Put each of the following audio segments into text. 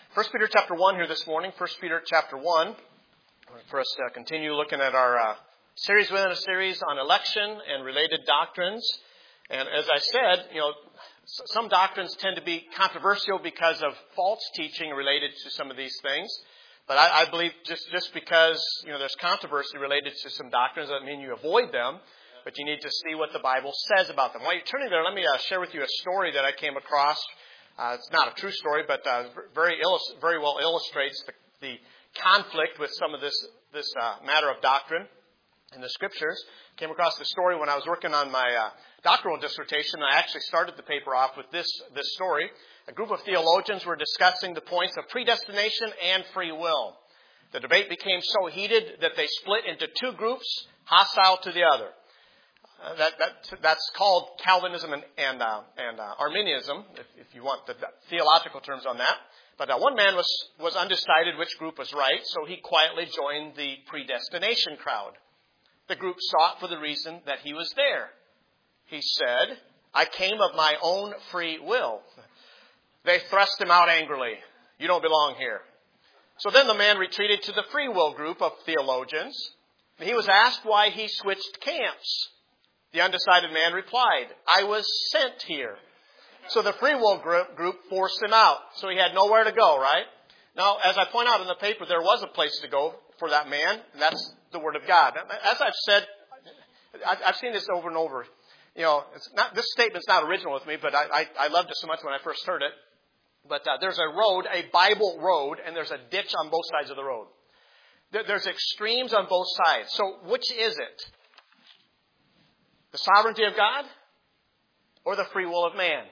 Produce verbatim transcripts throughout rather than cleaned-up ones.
First Peter chapter one here this morning. First Peter chapter one. For us to continue looking at our uh, series within a series on election and related doctrines. And as I said, you know, some doctrines tend to be controversial because of false teaching related to some of these things. But I, I believe just, just because, you know, there's controversy related to some doctrines doesn't mean you avoid them. But you need to see what the Bible says about them. While you're turning there, let me uh, share with you a story that I came across. Uh, it's not a true story, but uh, very illust- very well illustrates the, the conflict with some of this this uh, matter of doctrine in the Scriptures. Came across the story when I was working on my uh, doctoral dissertation. I actually started the paper off with this this story. A group of theologians were discussing the points of predestination and free will. The debate became so heated that they split into two groups, hostile to the other. Uh, that, that that's called Calvinism and and, uh, and uh, Arminianism, if, if you want the, the theological terms on that. But uh, one man was was undecided which group was right, so he quietly joined the predestination crowd. The group sought for the reason that he was there. He said, "I came of my own free will." They thrust him out angrily. "You don't belong here." So then the man retreated to the free will group of theologians. He was asked why he switched camps. The undecided man replied, "I was sent here." So the free will group forced him out. So he had nowhere to go, right? Now, as I point out in the paper, there was a place to go for that man, and that's the Word of God. As I've said, I've seen this over and over. You know, it's not, this statement's not original with me, but I, I, I loved it so much when I first heard it. But uh, there's a road, a Bible road, and there's a ditch on both sides of the road. There, there's extremes on both sides. So which is it? The sovereignty of God or the free will of man?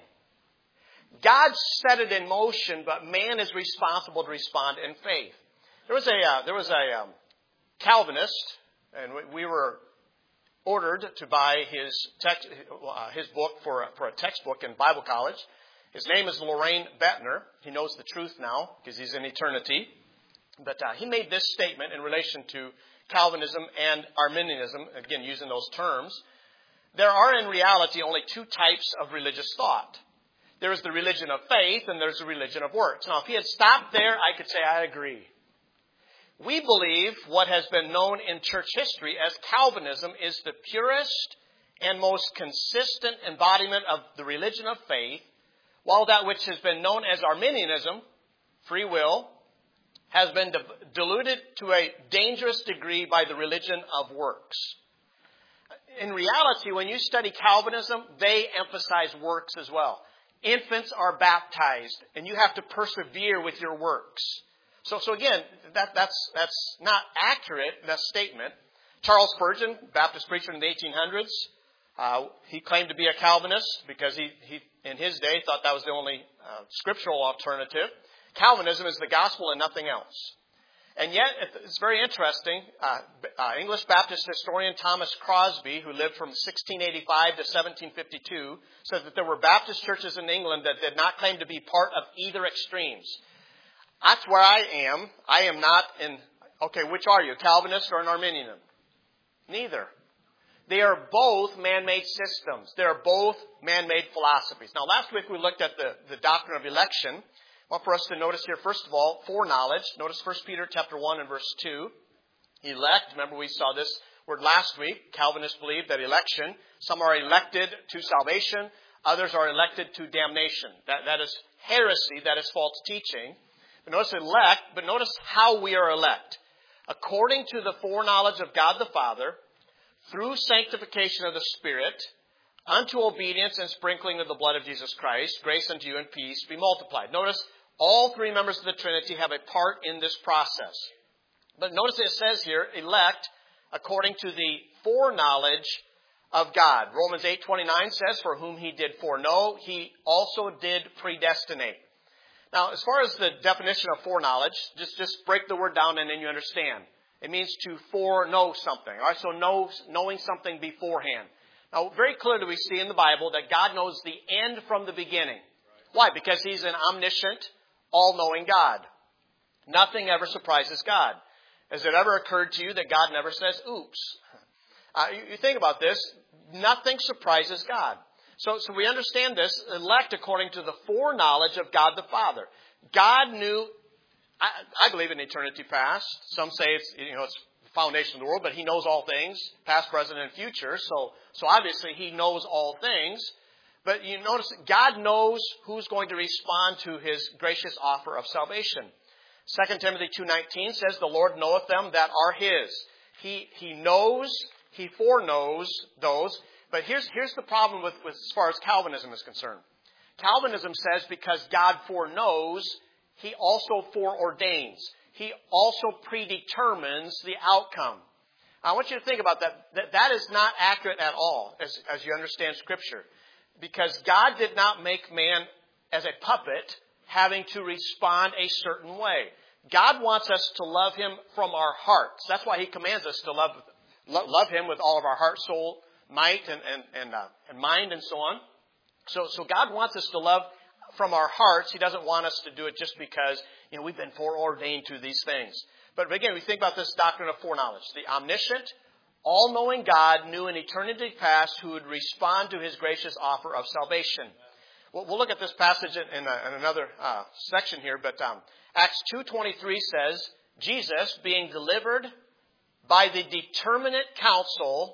God set it in motion, but man is responsible to respond in faith. There was a uh, there was a um, Calvinist, and we, we were ordered to buy his text, uh, his book for a, for a textbook in Bible college. His name is Loraine Bettner. He knows the truth now because he's in eternity. But uh, he made this statement in relation to Calvinism and Arminianism, again using those terms. There are in reality only two types of religious thought. There is the religion of faith and there's the religion of works. Now, if he had stopped there, I could say I agree. We believe what has been known in church history as Calvinism is the purest and most consistent embodiment of the religion of faith, while that which has been known as Arminianism, free will, has been diluted to a dangerous degree by the religion of works. In reality, when you study Calvinism, they emphasize works as well. Infants are baptized, and you have to persevere with your works. So, so again, that, that's that's not accurate, that statement. Charles Spurgeon, Baptist preacher in the eighteen hundreds, uh, he claimed to be a Calvinist because he, he, in his day, thought that was the only uh, scriptural alternative. Calvinism is the gospel and nothing else. And yet, it's very interesting. Uh, uh, English Baptist historian Thomas Crosby, who lived from sixteen eighty-five to seventeen fifty-two, said that there were Baptist churches in England that did not claim to be part of either extremes. That's where I am. I am not in, okay, which are you, Calvinist or an Arminian? Neither. They are both man-made systems. They are both man-made philosophies. Now, last week we looked at the, the doctrine of election. I want for us to notice here, first of all, foreknowledge. Notice First Peter chapter one and verse two. Elect. Remember we saw this word last week. Calvinists believe that election, some are elected to salvation, others are elected to damnation. That, that is heresy, that is false teaching. But notice elect, but notice how we are elect. According to the foreknowledge of God the Father, through sanctification of the Spirit, unto obedience and sprinkling of the blood of Jesus Christ, grace unto you and peace be multiplied. Notice all three members of the Trinity have a part in this process. But notice it says here, elect according to the foreknowledge of God. Romans eight twenty-nine says, for whom he did foreknow, he also did predestinate. Now, as far as the definition of foreknowledge, just, just break the word down and then you understand. It means to foreknow something. All right, so know, knowing something beforehand. Now, very clearly we see in the Bible that God knows the end from the beginning. Why? Because He's an omniscient, all-knowing God. Nothing ever surprises God. Has it ever occurred to you that God never says, oops? Uh, you, you think about this. Nothing surprises God. So, so we understand this. Elect according to the foreknowledge of God the Father. God knew I, I believe in eternity past. Some say it's, you know, it's the foundation of the world, but he knows all things, past, present, and future. So, so obviously he knows all things. But you notice God knows who's going to respond to his gracious offer of salvation. Second Timothy two nineteen says, the Lord knoweth them that are his. He, he knows, he foreknows those. But here's, here's the problem with, with as far as Calvinism is concerned. Calvinism says because God foreknows, he also foreordains. He also predetermines the outcome. I want you to think about that. That, that is not accurate at all as, as you understand Scripture. Because God did not make man as a puppet having to respond a certain way. God wants us to love him from our hearts. That's why he commands us to love, love him with all of our heart, soul, might, and, and, and, uh, and mind, and so on. So, so God wants us to love from our hearts. He doesn't want us to do it just because, you know, we've been foreordained to these things. But again, we think about this doctrine of foreknowledge. The omniscient, all-knowing God knew in eternity past who would respond to his gracious offer of salvation. We'll, we'll look at this passage in, in, a, in another uh, section here, but um, Acts two twenty-three says, Jesus, being delivered by the determinate counsel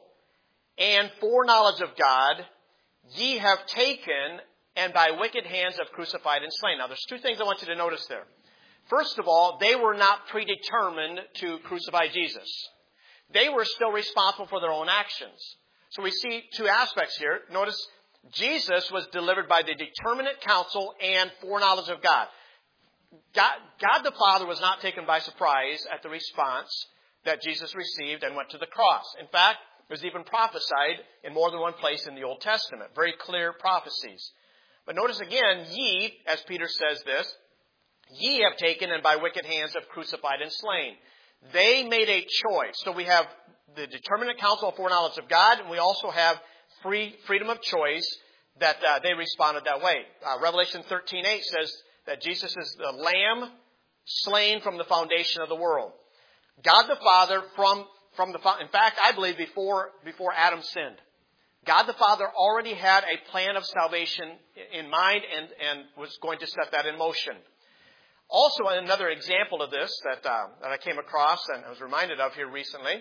and foreknowledge of God, ye have taken and by wicked hands have crucified and slain. Now, there's two things I want you to notice there. First of all, they were not predetermined to crucify Jesus. They were still responsible for their own actions. So we see two aspects here. Notice, Jesus was delivered by the determinate counsel and foreknowledge of God. God. God the Father was not taken by surprise at the response that Jesus received and went to the cross. In fact, it was even prophesied in more than one place in the Old Testament. Very clear prophecies. But notice again, ye, as Peter says this, ye have taken and by wicked hands have crucified and slain. They made a choice. So we have the determinate counsel and foreknowledge of God, and we also have free freedom of choice that uh, they responded that way. Uh, Revelation thirteen eight says that Jesus is the Lamb slain from the foundation of the world. God the Father from from the in fact, I believe before before Adam sinned, God the Father already had a plan of salvation in mind and and was going to set that in motion. Also, another example of this that uh, that I came across and I was reminded of here recently,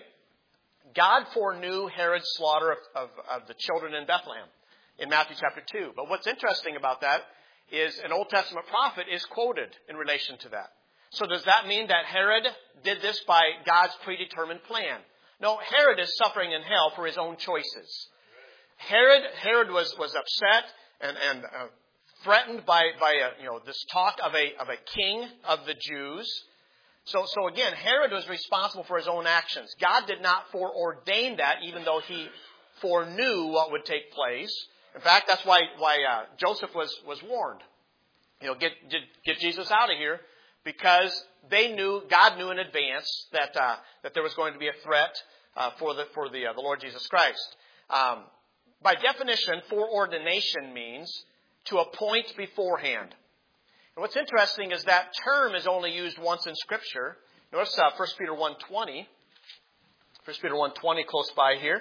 God foreknew Herod's slaughter of, of, of the children in Bethlehem in Matthew chapter two. But what's interesting about that is an Old Testament prophet is quoted in relation to that. So does that mean that Herod did this by God's predetermined plan? No, Herod is suffering in hell for his own choices. Herod Herod was, was upset and, and uh, threatened by, by a, you know, this talk of a, of a king of the Jews. So, so again, Herod was responsible for his own actions. God did not foreordain that, even though he foreknew what would take place. In fact, that's why, why uh, Joseph was, was warned. You know, get, get, get Jesus out of here, because they knew, God knew in advance that, uh, that there was going to be a threat uh, for the, for the, uh, the Lord Jesus Christ. Um, by definition, foreordination means to appoint beforehand. And what's interesting is that term is only used once in Scripture. Notice uh, First Peter one twenty. First Peter one twenty close by here.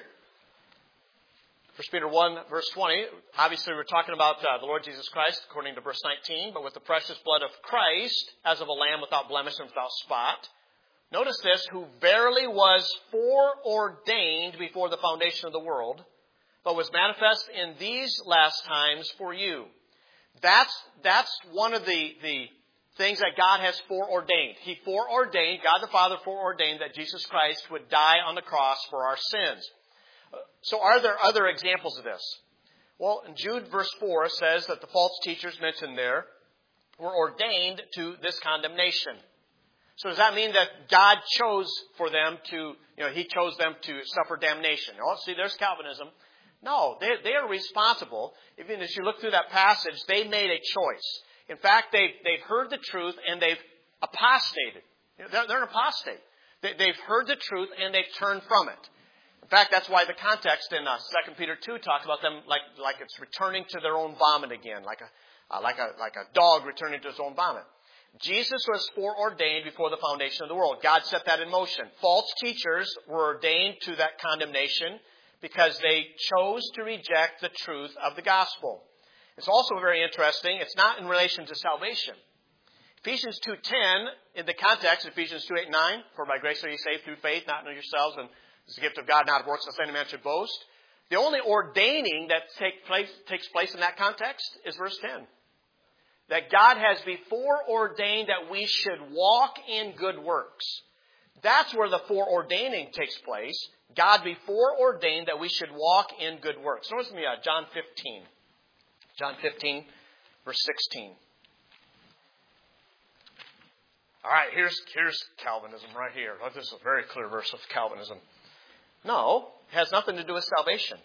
First Peter one verse twenty. Obviously we're talking about uh, the Lord Jesus Christ according to verse nineteen. But with the precious blood of Christ, as of a lamb without blemish and without spot. Notice this, who verily was foreordained before the foundation of the world, but was manifest in these last times for you. That's, that's one of the, the things that God has foreordained. He foreordained, God the Father foreordained that Jesus Christ would die on the cross for our sins. So are there other examples of this? Well, in Jude verse four says that the false teachers mentioned there were ordained to this condemnation. So does that mean that God chose for them to, you know, He chose them to suffer damnation? Oh, see, there's Calvinism. No, they, they are responsible. Even as you look through that passage, they made a choice. In fact, they've, they've heard the truth and they've apostated. They're, they're an apostate. They, they've heard the truth and they've turned from it. In fact, that's why the context in uh, Second Peter two talks about them like, like it's returning to their own vomit again, like a, uh, like a, like a dog returning to his own vomit. Jesus was foreordained before the foundation of the world. God set that in motion. False teachers were ordained to that condemnation because they chose to reject the truth of the gospel. It's also very interesting. It's not in relation to salvation. Ephesians two ten, in the context, Ephesians two eight and nine, for by grace are you saved through faith, not in yourselves, and it's the gift of God, not of works, lest any man should boast. The only ordaining that take place, takes place in that context is verse ten. That God has before ordained that we should walk in good works. That's where the foreordaining takes place. God before ordained that we should walk in good works. Notice me, uh, John fifteen. John fifteen, verse sixteen. All right, here's, here's Calvinism right here. This is a very clear verse of Calvinism. No, it has nothing to do with salvation.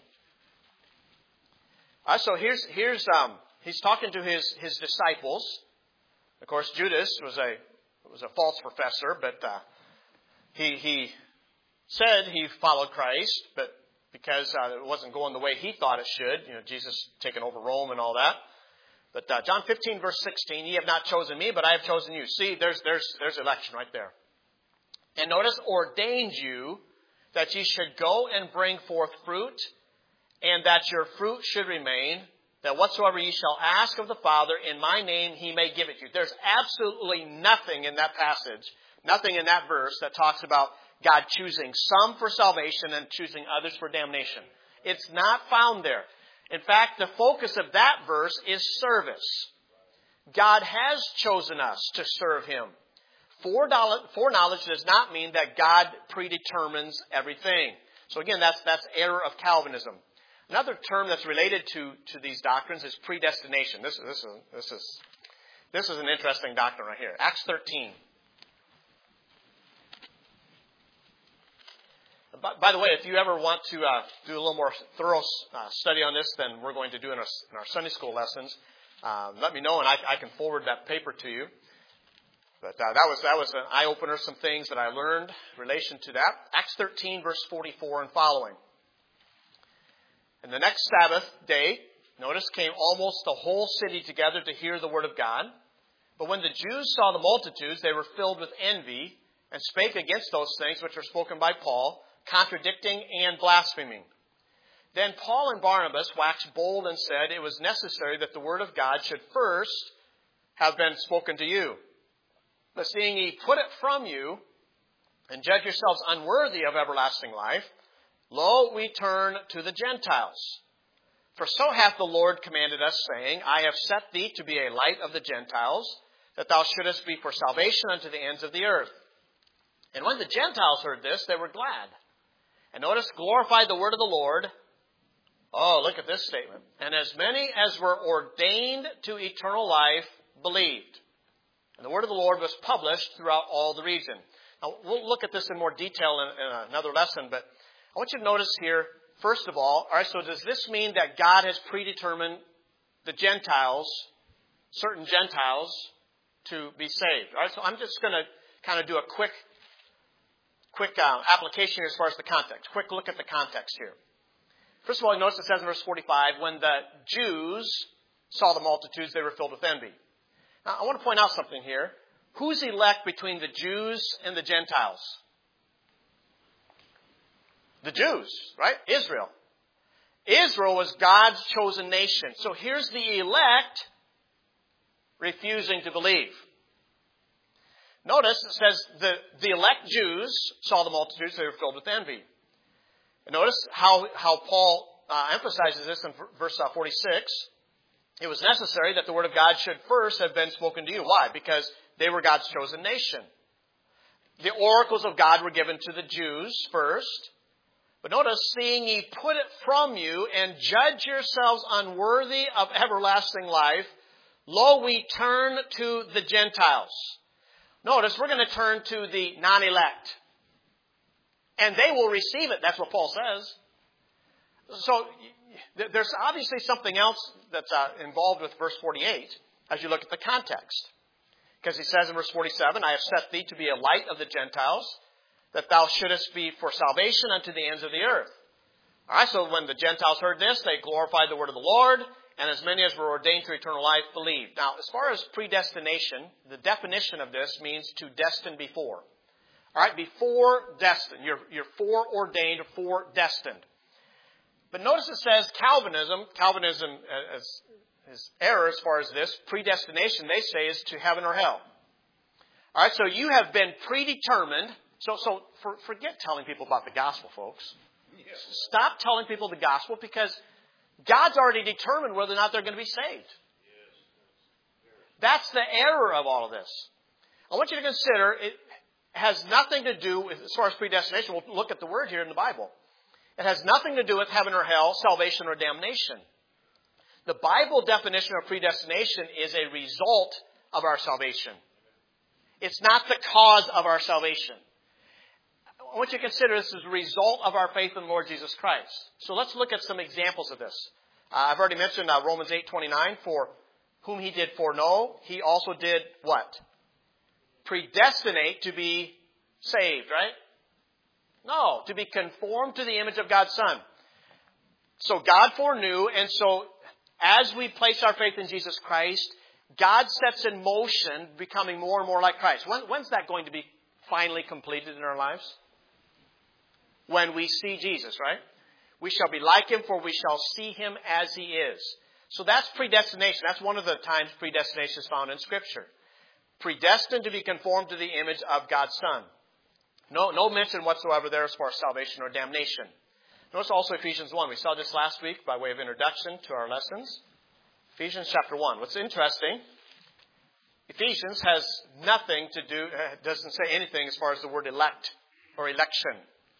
Uh, so here's, here's um, he's talking to his, his disciples. Of course, Judas was a was a false professor, but uh, he he said he followed Christ, but because uh, it wasn't going the way he thought it should, you know, Jesus taking over Rome and all that. But uh, John fifteen, verse sixteen, ye have not chosen me, but I have chosen you. See, there's there's there's election right there. And notice, ordained you that ye should go and bring forth fruit, and that your fruit should remain, that whatsoever ye shall ask of the Father in my name, he may give it you. There's absolutely nothing in that passage, nothing in that verse that talks about God choosing some for salvation and choosing others for damnation. It's not found there. In fact, the focus of that verse is service. God has chosen us to serve Him. Foreknowledge does not mean that God predetermines everything. So again, that's that's error of Calvinism. Another term that's related to, to these doctrines is predestination. This, this, is, this, is, this is an interesting doctrine right here. Acts thirteen. By, by the way, if you ever want to uh, do a little more thorough uh, study on this than we're going to do in our, in our Sunday school lessons, uh, let me know and I, I can forward that paper to you. But uh, that was that was an eye-opener, some things that I learned in relation to that. Acts thirteen, verse forty-four and following. And the next Sabbath day, notice, came almost the whole city together to hear the word of God. But when the Jews saw the multitudes, they were filled with envy and spake against those things which were spoken by Paul, contradicting and blaspheming. Then Paul and Barnabas waxed bold and said, it was necessary that the word of God should first have been spoken to you. But seeing ye put it from you, and judge yourselves unworthy of everlasting life, lo, we turn to the Gentiles. For so hath the Lord commanded us, saying, I have set thee to be a light of the Gentiles, that thou shouldest be for salvation unto the ends of the earth. And when the Gentiles heard this, they were glad. And notice, glorified the word of the Lord. Oh, look at this statement. And as many as were ordained to eternal life believed. And the word of the Lord was published throughout all the region. Now, we'll look at this in more detail in, in another lesson, but I want you to notice here, first of all, all right, so does this mean that God has predetermined the Gentiles, certain Gentiles, to be saved? All right, so I'm just going to kind of do a quick quick uh, application as far as the context. Quick look at the context here. First of all, notice it says in verse forty-five, when the Jews saw the multitudes, they were filled with envy. Now, I want to point out something here. Who's elect between the Jews and the Gentiles? The Jews, right? Israel. Israel was God's chosen nation. So here's the elect refusing to believe. Notice it says the, the elect Jews saw the multitudes, they were filled with envy. And notice how, how Paul uh, emphasizes this in verse uh, forty-six. It was necessary that the word of God should first have been spoken to you. Why? Because they were God's chosen nation. The oracles of God were given to the Jews first. But notice, seeing ye put it from you and judge yourselves unworthy of everlasting life, lo, we turn to the Gentiles. Notice, we're going to turn to the non-elect. And they will receive it. That's what Paul says. So, there's obviously something else that's uh, involved with verse forty-eight as you look at the context. Because he says in verse forty-seven, I have set thee to be a light of the Gentiles, that thou shouldest be for salvation unto the ends of the earth. All right, so when the Gentiles heard this, they glorified the word of the Lord, and as many as were ordained to eternal life believed. Now, as far as predestination, the definition of this means to destine before. All right, before destined. You're, you're foreordained or foredestined. But notice it says Calvinism, Calvinism as, is error as far as this, predestination, they say, is to heaven or hell. All right, so you have been predetermined. So, so for, forget telling people about the gospel, folks. Stop telling people the gospel because God's already determined whether or not they're going to be saved. That's the error of all of this. I want you to consider it has nothing to do with, as far as predestination, we'll look at the word here in the Bible. It has nothing to do with heaven or hell, salvation or damnation. The Bible definition of predestination is a result of our salvation. It's not the cause of our salvation. I want you to consider this as a result of our faith in the Lord Jesus Christ. So let's look at some examples of this. Uh, I've already mentioned uh, Romans eight twenty-nine, for whom he did foreknow, he also did what? Predestinate to be saved, right? No, to be conformed to the image of God's Son. So God foreknew, and so as we place our faith in Jesus Christ, God sets in motion becoming more and more like Christ. When, when's that going to be finally completed in our lives? When we see Jesus, right? We shall be like him, for we shall see him as he is. So that's predestination. That's one of the times predestination is found in Scripture. Predestined to be conformed to the image of God's Son. No, no mention whatsoever there as far as salvation or damnation. Notice also Ephesians one. We saw this last week by way of introduction to our lessons. Ephesians chapter one. What's interesting, Ephesians has nothing to do, doesn't say anything as far as the word elect or election.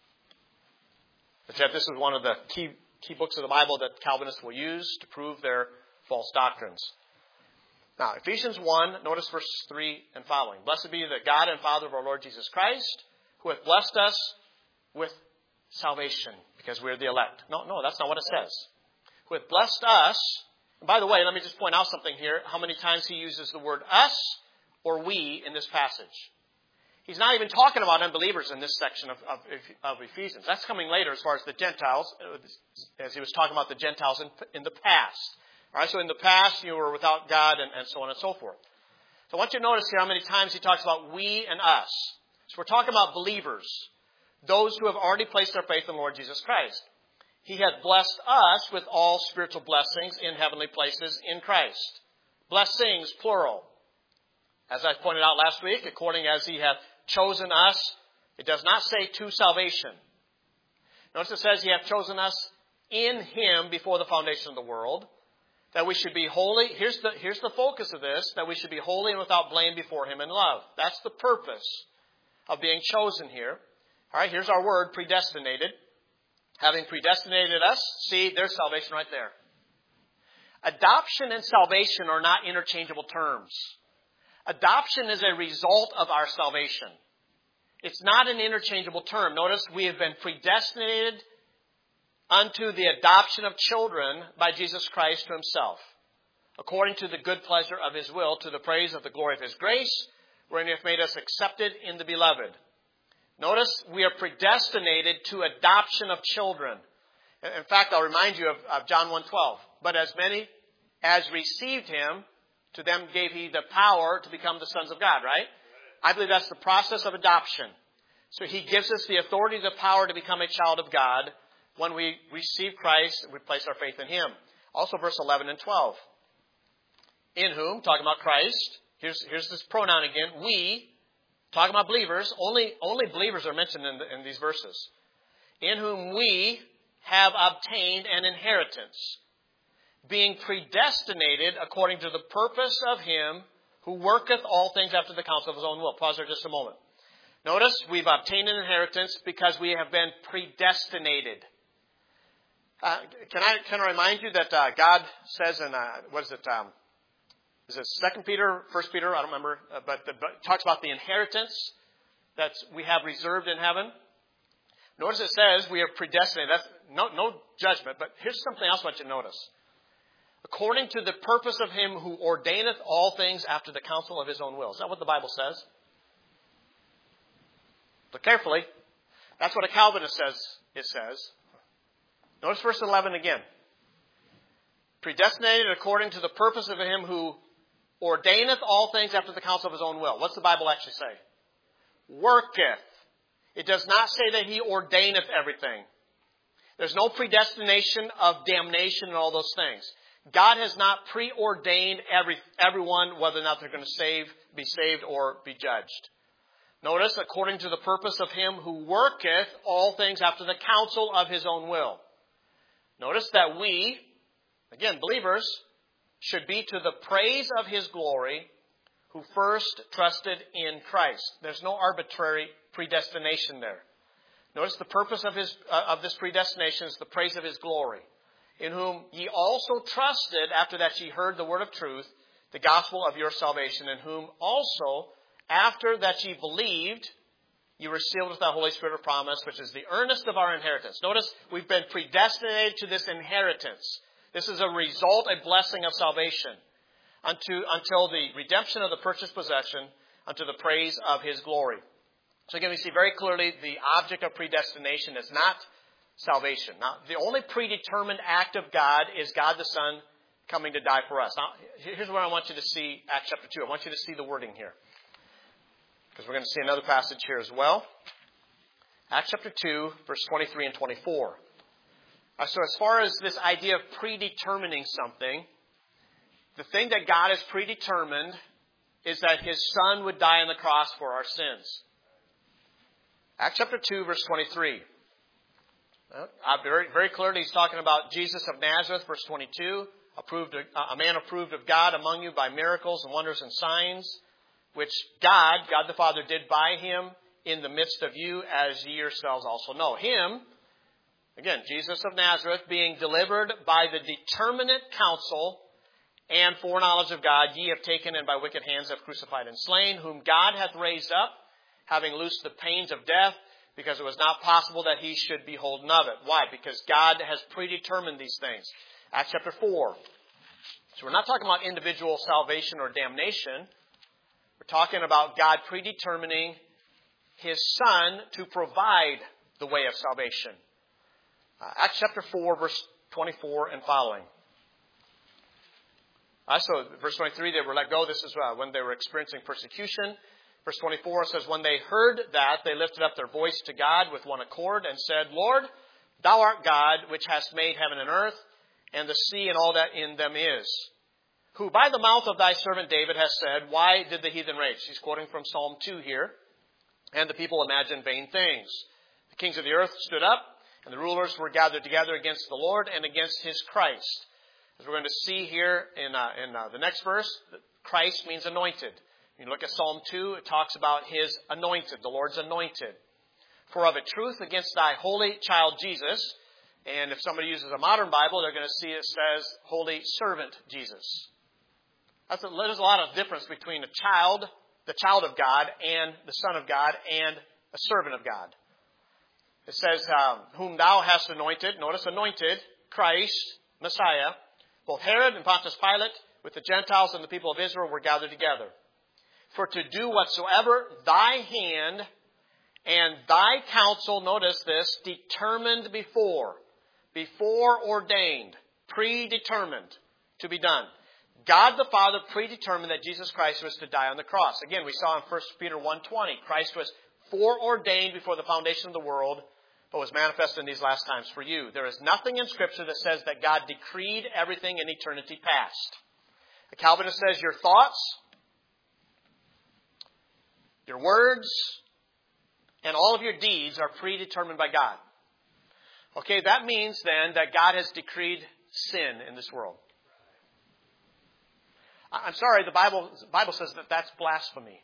But yet this is one of the key, key books of the Bible that Calvinists will use to prove their false doctrines. Now, Ephesians one, notice verse three and following. Blessed be the God and Father of our Lord Jesus Christ, who hath blessed us with salvation, because we are the elect. No, no, that's not what it says. Who hath blessed us. And by the way, let me just point out something here. How many times he uses the word us or we in this passage. He's not even talking about unbelievers in this section of, of, of Ephesians. That's coming later as far as the Gentiles, as he was talking about the Gentiles in, in the past. All right, so in the past, you were without God and, and so on and so forth. So I want you to notice here how many times he talks about we and us. So we're talking about believers, those who have already placed their faith in the Lord Jesus Christ. He hath blessed us with all spiritual blessings in heavenly places in Christ. Blessings, plural. As I pointed out last week, according as he hath chosen us, it does not say to salvation. Notice it says he hath chosen us in him before the foundation of the world, that we should be holy. Here's the, here's the focus of this, that we should be holy and without blame before him in love. That's the purpose of being chosen here. All right, here's our word, predestinated. Having predestinated us, see, there's salvation right there. Adoption and salvation are not interchangeable terms. Adoption is a result of our salvation. It's not an interchangeable term. Notice we have been predestinated unto the adoption of children by Jesus Christ to himself, according to the good pleasure of his will, to the praise of the glory of his grace, wherein he hath made us accepted in the beloved. Notice we are predestinated to adoption of children. In fact, I'll remind you of, of John one twelve. But as many as received him, to them gave he the power to become the sons of God, right? I believe that's the process of adoption. So he gives us the authority, the power to become a child of God when we receive Christ and we place our faith in him. Also verse eleven and twelve. In whom, talking about Christ, here's, here's this pronoun again, we, talking about believers, only, only believers are mentioned in, the, in these verses. In whom we have obtained an inheritance, being predestinated according to the purpose of him who worketh all things after the counsel of his own will. Pause there just a moment. Notice, we've obtained an inheritance because we have been predestinated. Uh, can I can I remind you that uh, God says in, uh, what is it, um, is it Second Peter, First Peter, I don't remember, uh, but, the, but it talks about the inheritance that we have reserved in heaven. Notice it says we are predestinated. That's no, no judgment, but here's something else I want you to notice. According to the purpose of him who ordaineth all things after the counsel of his own will. Is that what the Bible says? Look carefully. That's what a Calvinist says it says. Notice verse eleven again. Predestinated according to the purpose of him who ordaineth all things after the counsel of his own will. What's the Bible actually say? Worketh. It does not say that he ordaineth everything. There's no predestination of damnation and all those things. God has not preordained every, everyone, whether or not they're going to save, be saved or be judged. Notice, according to the purpose of him who worketh all things after the counsel of his own will. Notice that we, again, believers, should be to the praise of his glory who first trusted in Christ. There's no arbitrary predestination there. Notice the purpose of his uh, of this predestination is the praise of his glory, in whom ye also trusted after that ye heard the word of truth, the gospel of your salvation, in whom also after that ye believed, you were sealed with the Holy Spirit of promise, which is the earnest of our inheritance. Notice, we've been predestinated to this inheritance. This is a result, a blessing of salvation, unto, until the redemption of the purchased possession, unto the praise of his glory. So again, we see very clearly the object of predestination is not salvation. Now, the only predetermined act of God is God the Son coming to die for us. Now, here's where I want you to see Acts chapter two. I want you to see the wording here, because we're going to see another passage here as well. Acts chapter two, verse twenty-three and twenty-four. Uh, so as far as this idea of predetermining something, the thing that God has predetermined is that his Son would die on the cross for our sins. Acts chapter two, verse twenty-three. Uh, very, very clearly, he's talking about Jesus of Nazareth, verse twenty-two. Approved, uh, a man approved of God among you by miracles and wonders and signs, which God, God the Father, did by him in the midst of you, as ye yourselves also know. Him, again, Jesus of Nazareth, being delivered by the determinate counsel and foreknowledge of God, ye have taken and by wicked hands have crucified and slain, whom God hath raised up, having loosed the pains of death, because it was not possible that he should be holden of it. Why? Because God has predetermined these things. Acts chapter four. So we're not talking about individual salvation or damnation. We're talking about God predetermining his Son to provide the way of salvation. Uh, Acts chapter four, verse twenty-four and following. Uh, so verse twenty-three, they were let go. This is uh, when they were experiencing persecution. Verse twenty-four says, when they heard that, they lifted up their voice to God with one accord and said, Lord, thou art God, which hast made heaven and earth, and the sea and all that in them is, who by the mouth of thy servant David has said, why did the heathen rage? He's quoting from Psalm two here. And the people imagined vain things. The kings of the earth stood up, and the rulers were gathered together against the Lord and against his Christ. As we're going to see here in, uh, in uh, the next verse, Christ means anointed. You look at Psalm two, it talks about his anointed, the Lord's anointed. For of a truth against thy holy child Jesus. And if somebody uses a modern Bible, they're going to see it says, Holy Servant Jesus. That's a, there's a lot of difference between a child, the child of God, and the Son of God, and a servant of God. It says, um, whom thou hast anointed, notice anointed, Christ, Messiah, both Herod and Pontius Pilate, with the Gentiles and the people of Israel were gathered together. For to do whatsoever thy hand and thy counsel, notice this, determined before, before ordained, predetermined to be done. God the Father predetermined that Jesus Christ was to die on the cross. Again, we saw in First Peter one twenty, Christ was foreordained before the foundation of the world, but was manifested in these last times for you. There is nothing in Scripture that says that God decreed everything in eternity past. The Calvinist says your thoughts, your words, and all of your deeds are predetermined by God. Okay, that means then that God has decreed sin in this world. I'm sorry, the Bible, the Bible says that that's blasphemy.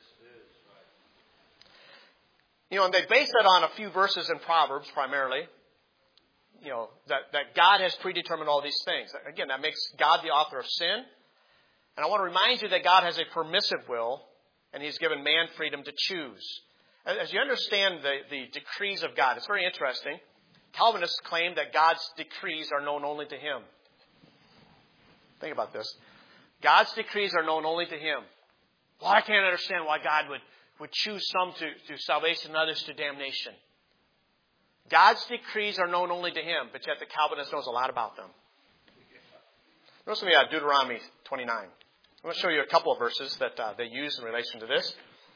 You know, and they base that on a few verses in Proverbs primarily. You know, that, that God has predetermined all these things. Again, that makes God the author of sin. And I want to remind you that God has a permissive will, and he's given man freedom to choose. As you understand the, the decrees of God, it's very interesting. Calvinists claim that God's decrees are known only to him. Think about this. God's decrees are known only to him. Well, I can't understand why God would, would choose some to, to salvation and others to damnation. God's decrees are known only to him, but yet the Calvinist knows a lot about them. Notice with me uh, Deuteronomy twenty-nine. I'm going to show you a couple of verses that uh, they use in relation to this.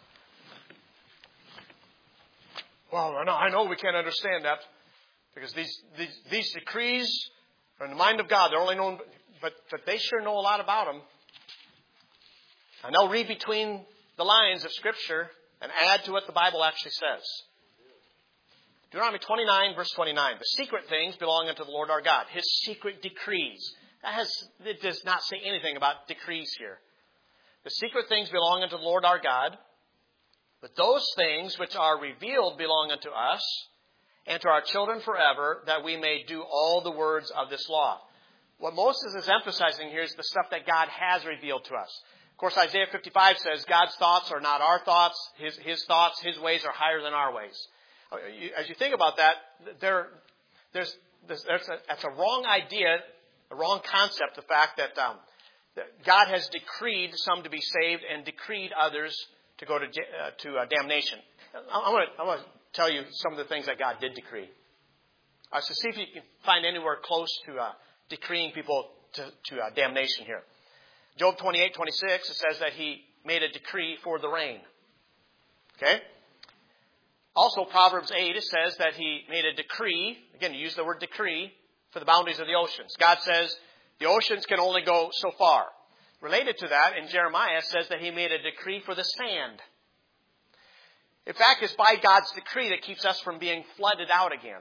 Well, I know, I know we can't understand that because these, these, these decrees are in the mind of God. They're only known, but, but they sure know a lot about them. And they'll read between the lines of Scripture and add to what the Bible actually says. Deuteronomy twenty-nine, verse twenty-nine. The secret things belong unto the Lord our God. His secret decrees. That has, it does not say anything about decrees here. The secret things belong unto the Lord our God. But those things which are revealed belong unto us and to our children forever, that we may do all the words of this law. What Moses is emphasizing here is the stuff that God has revealed to us. Of course, Isaiah fifty-five says God's thoughts are not our thoughts. His, his thoughts, His ways are higher than our ways. As you think about that, there, there's, there's, there's a, that's a wrong idea, a wrong concept, the fact that, um, that God has decreed some to be saved and decreed others to go to, uh, to uh, damnation. I want to I want to tell you some of the things that God did decree. Uh, so see if you can find anywhere close to uh, decreeing people to, to uh, damnation here. Job twenty-eight, twenty-six, it says that He made a decree for the rain. Okay? Also, Proverbs eight, it says that He made a decree, again, you use the word decree, for the boundaries of the oceans. God says the oceans can only go so far. Related to that, in Jeremiah, it says that He made a decree for the sand. In fact, it's by God's decree that keeps us from being flooded out again.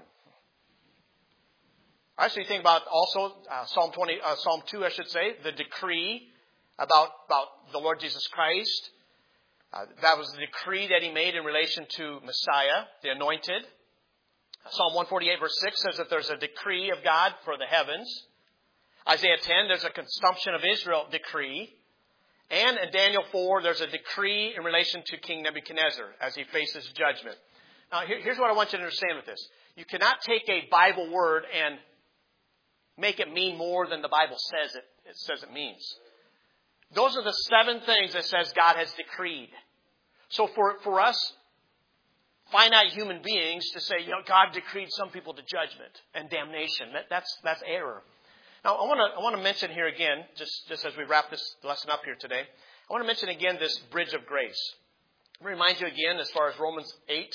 All right, so you think about also uh, Psalm twenty, uh, Psalm two, I should say, the decree about, about the Lord Jesus Christ. Uh, that was the decree that He made in relation to Messiah, the anointed. Psalm one forty-eight, verse six says that there's a decree of God for the heavens. Isaiah ten, there's a consumption of Israel decree. And in Daniel four, there's a decree in relation to King Nebuchadnezzar as he faces judgment. Now, here, here's what I want you to understand with this. You cannot take a Bible word and make it mean more than the Bible says it, it says it means. Those are the seven things that says God has decreed. So for, for us, finite human beings, to say, you know, God decreed some people to judgment and damnation, that, that's, that's error. Now, I want to I want to mention here again, just, just as we wrap this lesson up here today, I want to mention again this bridge of grace. Let me remind you again, as far as Romans eight,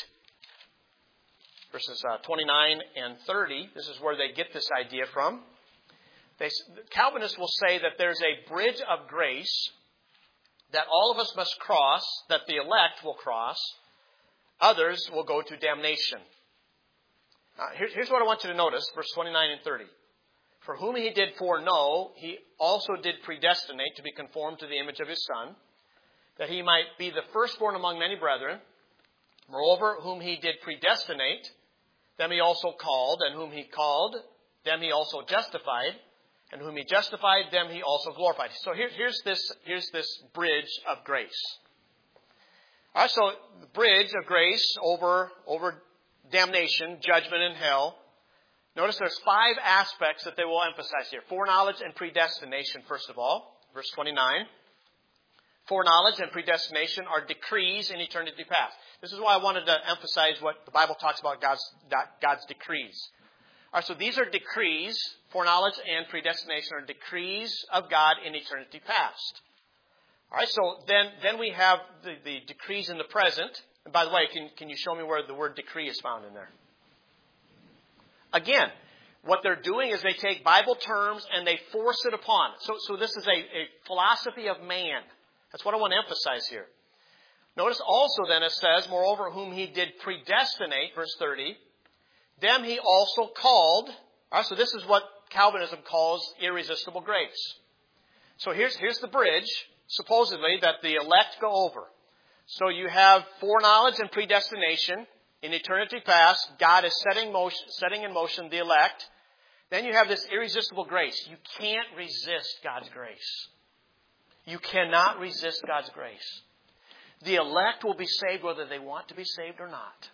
verses uh, twenty-nine and thirty, this is where they get this idea from. They, Calvinists will say that there's a bridge of grace that all of us must cross, that the elect will cross. Others will go to damnation. Now, here, here's what I want you to notice, verse twenty-nine and thirty. For whom He did foreknow, He also did predestinate to be conformed to the image of His Son, that He might be the firstborn among many brethren. Moreover, whom He did predestinate, them He also called, and whom He called, them He also justified, and whom He justified, them He also glorified. So here, here's this here's this bridge of grace. All right, so the bridge of grace over over damnation, judgment, and hell. Notice there's five aspects that they will emphasize here. Foreknowledge and predestination, first of all. Verse twenty-nine. Foreknowledge and predestination are decrees in eternity past. This is why I wanted to emphasize what the Bible talks about God's, God's decrees. All right, so these are decrees. Foreknowledge and predestination are decrees of God in eternity past. All right, so then, then we have the, the decrees in the present. And by the way, can, can you show me where the word decree is found in there? Again, what they're doing is they take Bible terms and they force it upon. So, so this is a, a philosophy of man. That's what I want to emphasize here. Notice also then it says, moreover, whom He did predestinate, verse thirty, them He also called. All right, so this is what Calvinism calls irresistible grace. So here's, here's the bridge, supposedly, that the elect go over. So you have foreknowledge and predestination. In eternity past, God is setting, motion, setting in motion the elect. Then you have this irresistible grace. You can't resist God's grace. You cannot resist God's grace. The elect will be saved whether they want to be saved or not.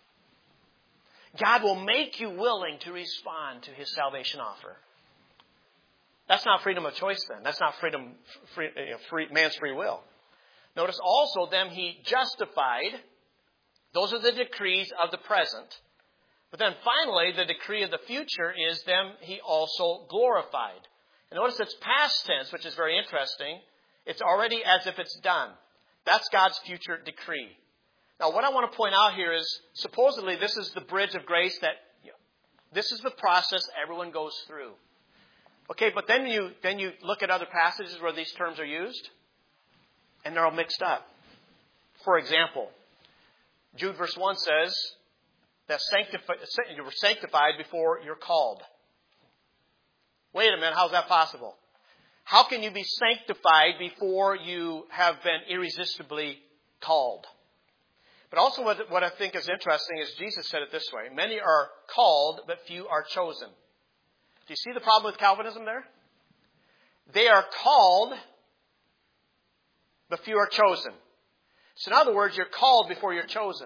God will make you willing to respond to His salvation offer. That's not freedom of choice then. That's not freedom, free, you know, free, man's free will. Notice also them He justified. Those are the decrees of the present. But then finally, the decree of the future is them He also glorified. And notice it's past tense, which is very interesting. It's already as if it's done. That's God's future decree. Now, what I want to point out here is, supposedly this is the bridge of grace that, you know, this is the process everyone goes through. Okay, but then you, then you look at other passages where these terms are used, and they're all mixed up. For example, Jude verse one says that sanctifi- you were sanctified before you're called. Wait a minute, how's that possible? How can you be sanctified before you have been irresistibly called? But also what, what I think is interesting is Jesus said it this way. Many are called, but few are chosen. Do you see the problem with Calvinism there? They are called, but few are chosen. So in other words, you're called before you're chosen.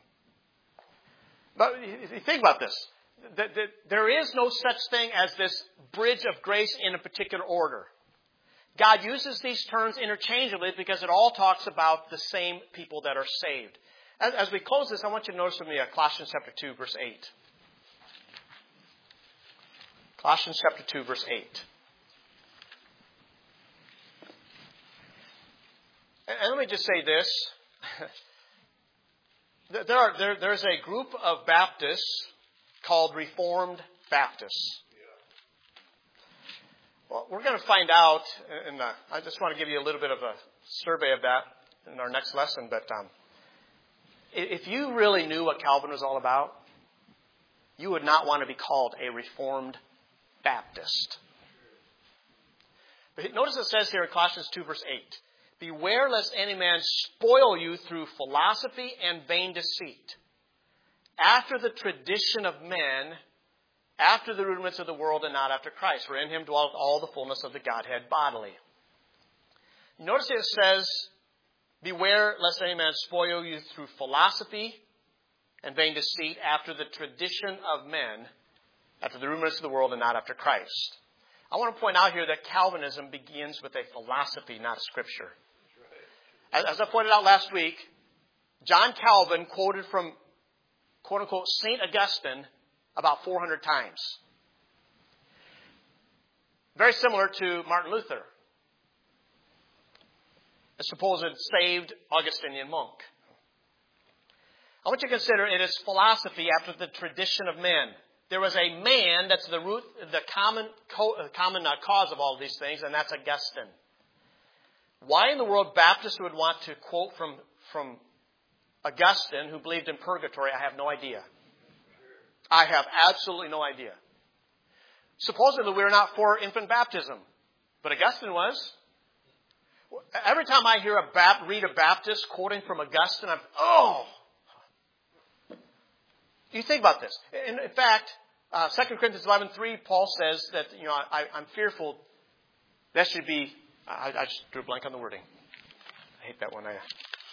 But think about this. There is no such thing as this bridge of grace in a particular order. God uses these terms interchangeably because it all talks about the same people that are saved. As we close this, I want you to notice with me Colossians chapter two, verse eight. Colossians chapter two, verse eight. And let me just say this. There are, there, there's a group of Baptists called Reformed Baptists. Well, we're going to find out, and uh, I just want to give you a little bit of a survey of that in our next lesson. But um, if you really knew what Calvin was all about, you would not want to be called a Reformed Baptist. But notice it says here in Colossians two, verse eight, beware lest any man spoil you through philosophy and vain deceit, after the tradition of men, after the rudiments of the world, and not after Christ. For in him dwelleth all the fullness of the Godhead bodily. Notice it says, beware lest any man spoil you through philosophy and vain deceit, after the tradition of men, after the rudiments of the world, and not after Christ. I want to point out here that Calvinism begins with a philosophy, not a scripture. As I pointed out last week, John Calvin quoted from, quote-unquote, Saint Augustine about four hundred times. Very similar to Martin Luther, a supposed saved Augustinian monk. I want you to consider it is philosophy after the tradition of men. There was a man that's the root, the common, common cause of all of these things, and that's Augustine. Why in the world Baptists would want to quote from, from Augustine, who believed in purgatory, I have no idea. I have absolutely no idea. Supposedly we're not for infant baptism, but Augustine was. Every time I hear a Bap- read a Baptist quoting from Augustine, I'm, oh! You think about this. In, in fact, uh, Second Corinthians eleven three, Paul says that, you know, I, I'm fearful that should be, I, I just drew a blank on the wording. I hate that one. I,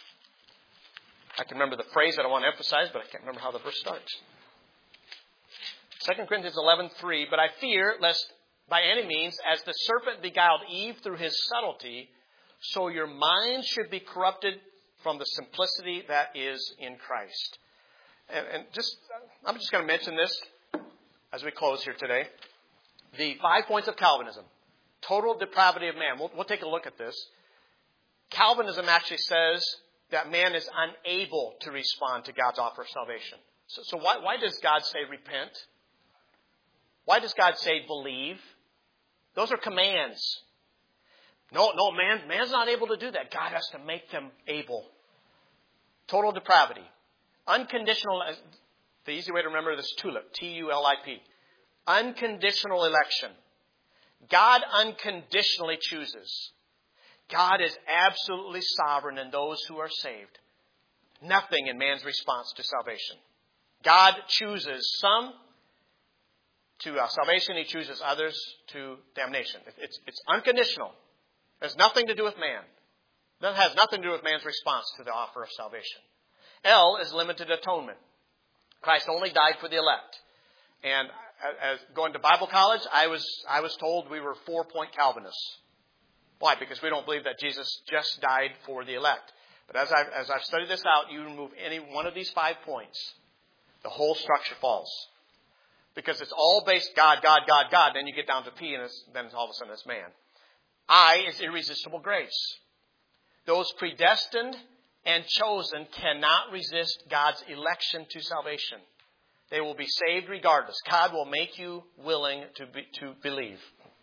I can remember the phrase that I want to emphasize, but I can't remember how the verse starts. Second Corinthians eleven three, but I fear lest by any means, as the serpent beguiled Eve through his subtlety, so your minds should be corrupted from the simplicity that is in Christ. And, and just, I'm just going to mention this as we close here today. The five points of Calvinism. Total depravity of man. We'll, we'll take a look at this. Calvinism actually says that man is unable to respond to God's offer of salvation. So, so why, why does God say repent? Why does God say believe? Those are commands. No, no, man, man's not able to do that. God has to make them able. Total depravity. Unconditional, the easy way to remember this, TULIP, T U L I P. Unconditional election. God unconditionally chooses. God is absolutely sovereign in those who are saved. Nothing in man's response to salvation. God chooses some to uh, salvation. He chooses others to damnation. It's, it's unconditional. It has nothing to do with man. That has nothing to do with man's response to the offer of salvation. L is limited atonement. Christ only died for the elect. And as going to Bible college, I was I was told we were four-point Calvinists. Why? Because we don't believe that Jesus just died for the elect. But as I've, as I've studied this out, you remove any one of these five points, the whole structure falls. Because it's all based God, God, God, God. Then you get down to P, and it's, then all of a sudden it's man. I is irresistible grace. Those predestined and chosen cannot resist God's election to salvation. They will be saved regardless. God will make you willing to be, to believe.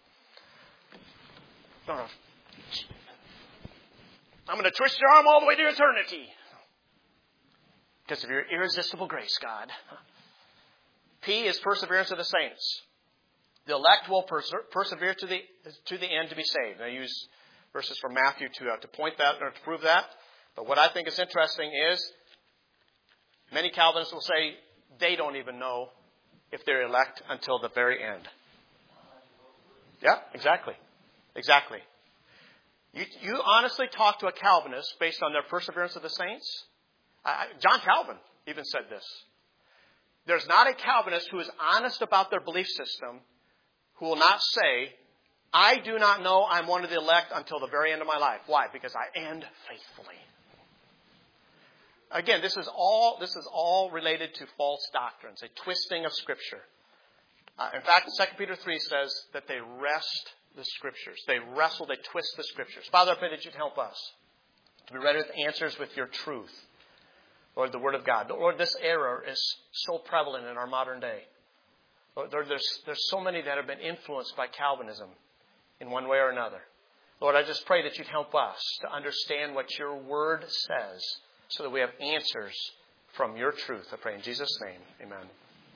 I'm going to twist your arm all the way to eternity. because of your irresistible grace, God. P is perseverance of the saints. The elect will perse- persevere to the to the end to be saved. And I use verses from Matthew to uh, to point that or to prove that. But what I think is interesting is many Calvinists will say they don't even know if they're elect until the very end. Yeah, exactly. Exactly. You, you honestly talk to a Calvinist based on their perseverance of the saints? I, John Calvin even said this. There's not a Calvinist who is honest about their belief system who will not say, I do not know I'm one of the elect until the very end of my life. Why? Because I end faithfully. Again, this is all this is all related to false doctrines, a twisting of Scripture. Uh, in fact, Second Peter three says that they wrest the Scriptures. They wrestle, they twist the Scriptures. Father, I pray that you'd help us to be ready with answers with your truth. Lord, the Word of God. Lord, this error is so prevalent in our modern day. Lord, there's, there's so many that have been influenced by Calvinism in one way or another. Lord, I just pray that you'd help us to understand what your Word says so that we have answers from your truth. I pray in Jesus' name. Amen.